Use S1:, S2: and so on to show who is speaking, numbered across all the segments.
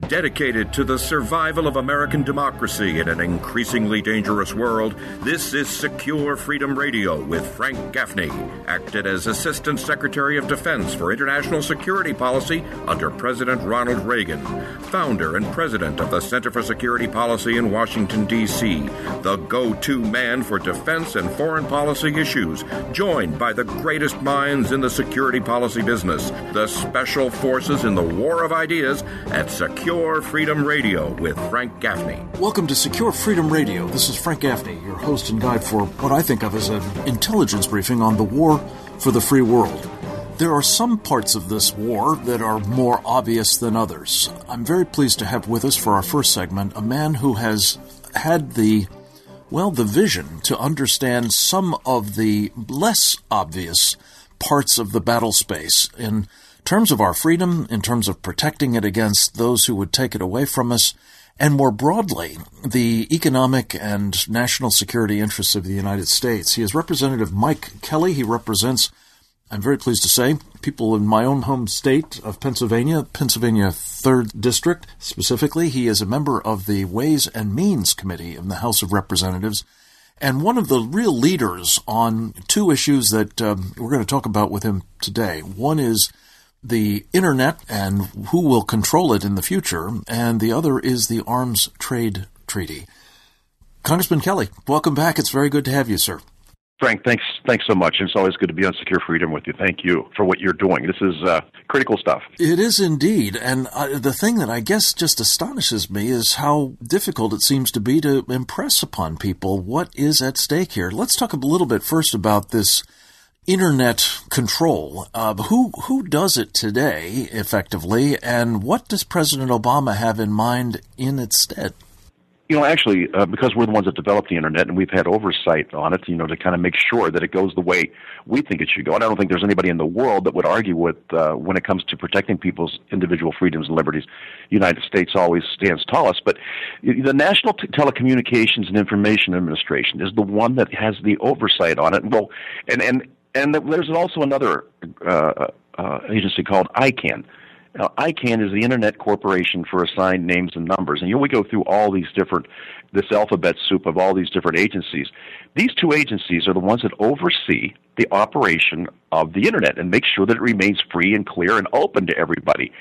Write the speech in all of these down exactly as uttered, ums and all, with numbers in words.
S1: Dedicated to the survival of American democracy in an increasingly dangerous world, this is Secure Freedom Radio with Frank Gaffney, acted as Assistant Secretary of Defense for International Security Policy under President Ronald Reagan, founder and president of the Center for Security Policy in Washington, D C, the go-to man for defense and foreign policy issues, joined by the greatest minds in the security policy business, the special forces in the war of ideas at Secure Freedom Radio with Frank Gaffney.
S2: Welcome to Secure Freedom Radio. This is Frank Gaffney, your host and guide for what I think of as an intelligence briefing on the war for the free world. There are some parts of this war that are more obvious than others. I'm very pleased to have with us for our first segment a man who has had the, well, the vision to understand some of the less obvious parts of the battle space in terms of our freedom, in terms of protecting it against those who would take it away from us, and more broadly, the economic and national security interests of the United States. He is Representative Mike Kelly. He represents, I'm very pleased to say, people in my own home state of Pennsylvania, Pennsylvania third District specifically. He is a member of the Ways and Means Committee in the House of Representatives, and one of the real leaders on two issues that um, we're going to talk about with him today. One is the Internet and who will control it in the future, and the other is the Arms Trade Treaty. Congressman Kelly, welcome back. It's very good to have you, sir.
S3: Frank, thanks thanks so much. It's always good to be on Secure Freedom with you. Thank you for what you're doing. This is uh, critical stuff.
S2: It is indeed. And uh, the thing that I guess just astonishes me is how difficult it seems to be to impress upon people what is at stake here. Let's talk a little bit first about this Internet control. Uh, who who does it today, effectively, and what does President Obama have in mind in its stead?
S3: You know, actually, uh, because we're the ones that developed the Internet and we've had oversight on it, you know, to kind of make sure that it goes the way we think it should go. And I don't think there's anybody in the world that would argue with uh, when it comes to protecting people's individual freedoms and liberties. The United States always stands tallest. But the National T- Telecommunications and Information Administration is the one that has the oversight on it. Well, and and And there's also another uh, uh, agency called I CANN. Now, I CANN is the Internet Corporation for Assigned Names and Numbers. And you know, we go through all these different, this alphabet soup of all these different agencies. These two agencies are the ones that oversee the operation of the Internet and make sure that it remains free and clear and open to everybody.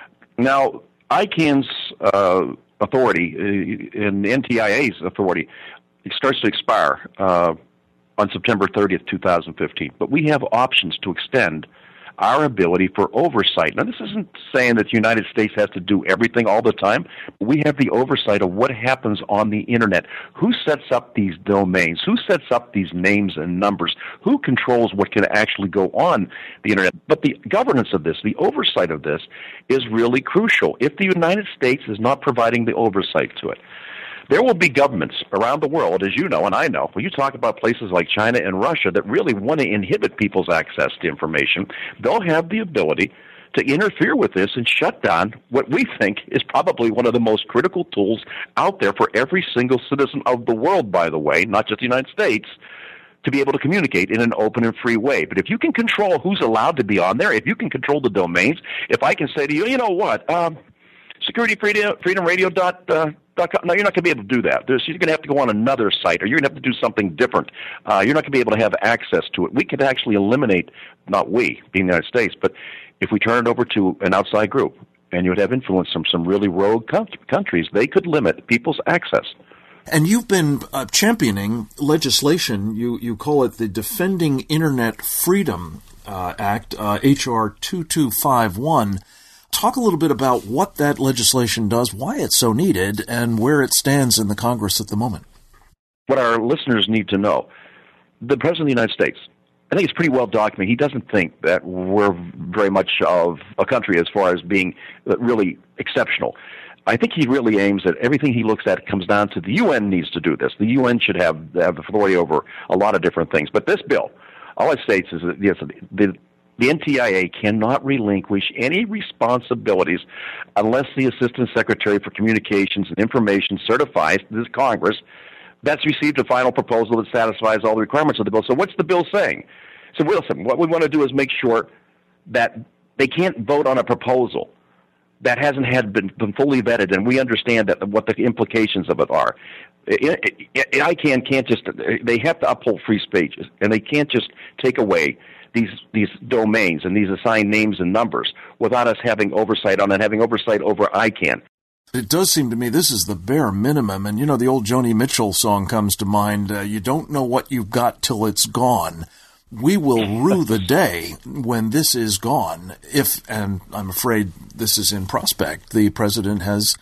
S3: Now, I CANN's uh, authority uh, and N T I A's authority, it starts to expire uh on September thirtieth, twenty fifteen. But we have options to extend our ability for oversight. Now, this isn't saying that the United States has to do everything all the time. But we have the oversight of what happens on the Internet. Who sets up these domains? Who sets up these names and numbers? Who controls what can actually go on the Internet? But the governance of this, the oversight of this, is really crucial. If the United States is not providing the oversight to it, there will be governments around the world, as you know and I know, when you talk about places like China and Russia that really want to inhibit people's access to information, they'll have the ability to interfere with this and shut down what we think is probably one of the most critical tools out there for every single citizen of the world, by the way, not just the United States, to be able to communicate in an open and free way. But if you can control who's allowed to be on there, if you can control the domains, if I can say to you, you know what, um, Security Freedom, Freedom Radio dot uh, No, you're not going to be able to do that. There's, you're going to have to go on another site, or you're going to have to do something different. Uh, you're not going to be able to have access to it. We could actually eliminate, not we, being the United States, but if we turn it over to an outside group, and you would have influence from some really rogue co- countries, they could limit people's access.
S2: And you've been uh, championing legislation, you, you call it the Defending Internet Freedom uh, Act, uh, H R twenty-two fifty-one. Talk a little bit about what that legislation does, why it's so needed, and where it stands in the Congress at the moment.
S3: What our listeners need to know, the President of the United States, I think it's pretty well documented. He doesn't think that we're very much of a country as far as being really exceptional. I think he really aims at everything he looks at comes down to the U N needs to do this. The U N should have, have authority over a lot of different things. But this bill, all it states is that yes, the The N T I A cannot relinquish any responsibilities unless the Assistant Secretary for Communications and Information certifies to this Congress that's received a final proposal that satisfies all the requirements of the bill. So what's the bill saying? So listen, what we want to do is make sure that they can't vote on a proposal that hasn't had been, been fully vetted, and we understand that what the implications of it are. ICANN can't just, they have to uphold free speech, and they can't just take away these these domains and these assigned names and numbers without us having oversight on it, having oversight over ICANN.
S2: It does seem to me this is the bare minimum, and you know the old Joni Mitchell song comes to mind, uh, you don't know what you've got till it's gone. We will rue the day when this is gone, if, and I'm afraid this is in prospect, the president has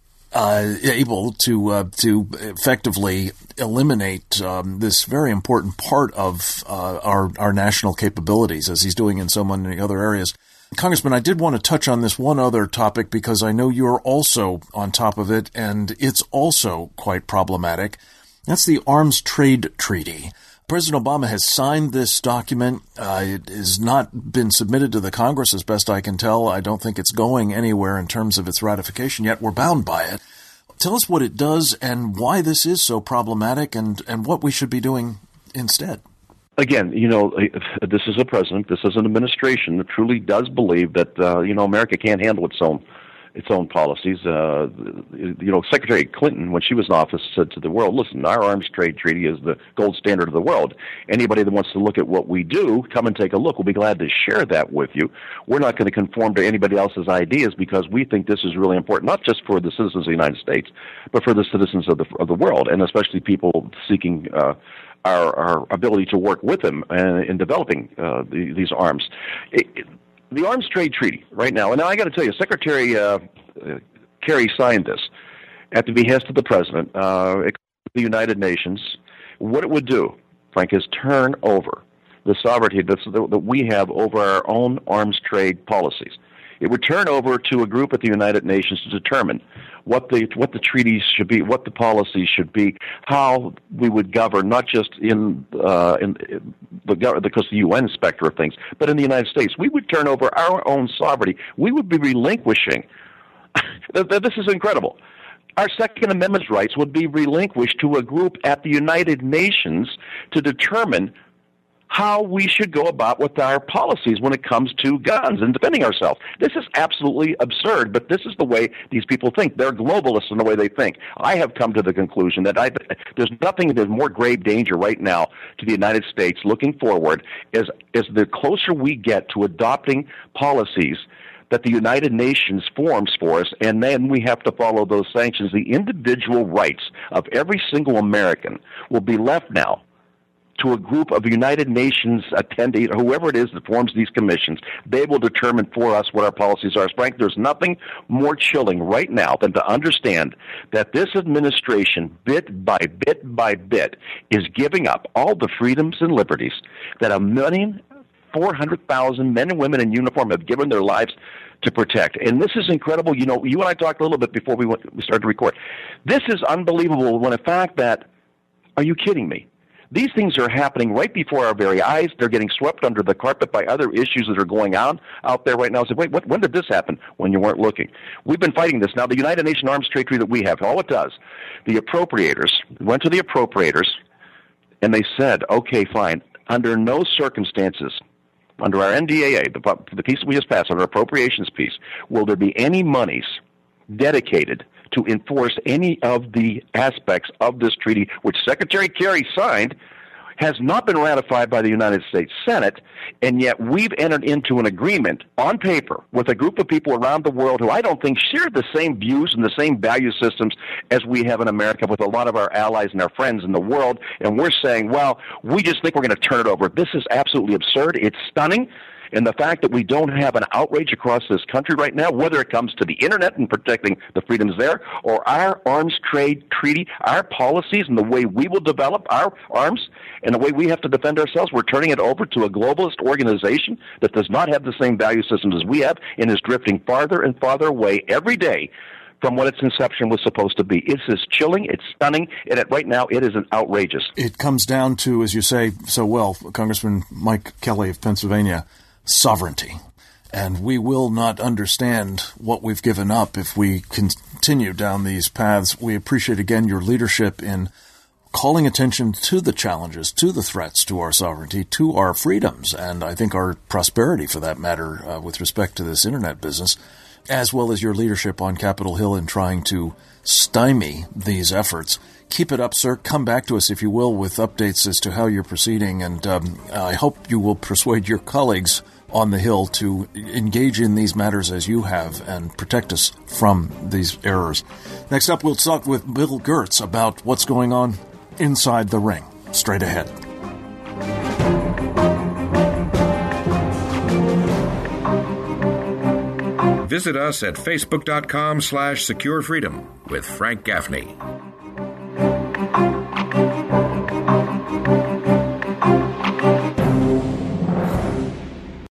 S2: uh, able to uh, to effectively eliminate um, this very important part of uh, our our national capabilities, as he's doing in so many other areas. Congressman, I did want to touch on this one other topic because I know you're also on top of it, and it's also quite problematic. That's the Arms Trade Treaty. President Obama has signed this document. Uh, it has not been submitted to the Congress, as best I can tell. I don't think it's going anywhere in terms of its ratification yet. We're bound by it. Tell us what it does and why this is so problematic, and, and what we should be doing instead.
S3: Again, you know, this is a president, this is an administration that truly does believe that, uh, you know, America can't handle its own its own policies. Uh, you know, Secretary Clinton, when she was in office, said to the world, listen, our arms trade treaty is the gold standard of the world. Anybody that wants to look at what we do, come and take a look. We'll be glad to share that with you. We're not going to conform to anybody else's ideas because we think this is really important, not just for the citizens of the United States, but for the citizens of the, of the world, and especially people seeking uh, Our, our ability to work with them uh, in developing uh, the, these arms. It, it, the Arms Trade Treaty right now, and now I got to tell you, Secretary uh, uh, Kerry signed this at the behest of the President, uh, the United Nations. What it would do, Frank, is turn over the sovereignty that's, that we have over our own arms trade policies. It would turn over to a group at the United Nations to determine what the what the treaties should be, what the policies should be, how we would govern, not just in uh, in the because the U N specter of things, but in the United States. We would turn over our own sovereignty. We would be relinquishing. This is incredible. Our Second Amendment rights would be relinquished to a group at the United Nations to determine how we should go about with our policies when it comes to guns and defending ourselves. This is absolutely absurd, but this is the way these people think. They're globalists in the way they think. I have come to the conclusion that I, there's nothing that is more grave danger right now to the United States looking forward is, is the closer we get to adopting policies that the United Nations forms for us, and then we have to follow those sanctions. The individual rights of every single American will be left now to a group of United Nations attendees, whoever it is that forms these commissions. They will determine for us what our policies are. Frank, there's nothing more chilling right now than to understand that this administration, bit by bit by bit, is giving up all the freedoms and liberties that a million, four hundred thousand men and women in uniform have given their lives to protect. And this is incredible. You know, you and I talked a little bit before we, went, we started to record. This is unbelievable when in fact that, are you kidding me? These things are happening right before our very eyes. They're getting swept under the carpet by other issues that are going on out there right now. I said, wait, what, when did this happen? When you weren't looking. We've been fighting this. Now, the United Nations Arms Trade Treaty that we have, all it does, the appropriators went to the appropriators, and they said, okay, fine, under no circumstances, under our N D A A, the, the piece that we just passed, under appropriations piece, will there be any monies dedicated to enforce any of the aspects of this treaty, which Secretary Kerry signed, has not been ratified by the United States Senate, and yet we've entered into an agreement on paper with a group of people around the world who I don't think share the same views and the same value systems as we have in America with a lot of our allies and our friends in the world, and we're saying, well, we just think we're going to turn it over. This is absolutely absurd. It's stunning. And the fact that we don't have an outrage across this country right now, whether it comes to the Internet and protecting the freedoms there, or our arms trade treaty, our policies and the way we will develop our arms and the way we have to defend ourselves, we're turning it over to a globalist organization that does not have the same value systems as we have and is drifting farther and farther away every day from what its inception was supposed to be. It's is chilling, it's stunning, and it, right now it is an outrageous.
S2: It comes down to, as you say so well, Congressman Mike Kelly of Pennsylvania, sovereignty. And we will not understand what we've given up if we continue down these paths. We appreciate again your leadership in calling attention to the challenges, to the threats to our sovereignty, to our freedoms, and I think our prosperity for that matter uh, with respect to this Internet business. as well as your leadership on Capitol Hill in trying to stymie these efforts. Keep it up, sir. Come back to us, if you will, with updates as to how you're proceeding, and um, I hope you will persuade your colleagues on the Hill to engage in these matters as you have and protect us from these errors. Next up, we'll talk with Bill Gertz about what's going on inside the ring. Straight ahead.
S1: Visit us at facebook.com slash secure freedom with Frank Gaffney.